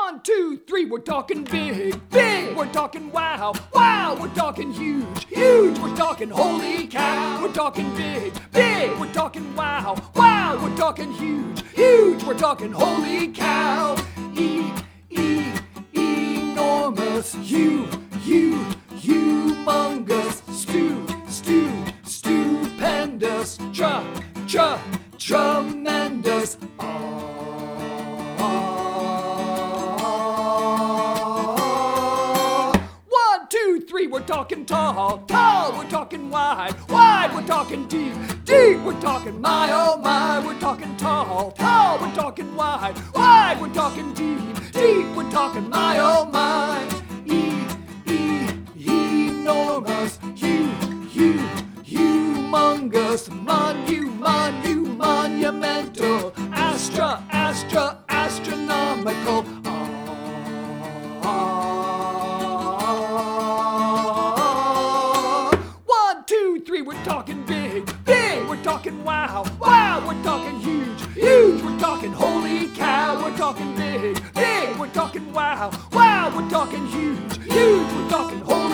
1, 2, 3, we're talking big, big. We're talking wow, wow. We're talking huge, huge. We're talking holy cow. We're talking big, big. We're talking wow, wow. We're talking huge, huge. We're talking holy cow. Enormous, humongous, stupendous, tremendous. 1, 2, 3, we're talking tall, tall. We're talking wide, wide. We're talking deep, deep. We're talking my, oh my. We're talking tall, tall. We're talking wide, wide. We're talking deep, deep. We're talking my, oh my. Enormous, humongous, monumental, astronomical. 1, 2, 3, we're talking big, big. We're talking wow, wow. We're talking huge, huge. We're talking holy cow. We're talking big, big. We're talking wow, wow. We're talking huge, huge. We're talking holy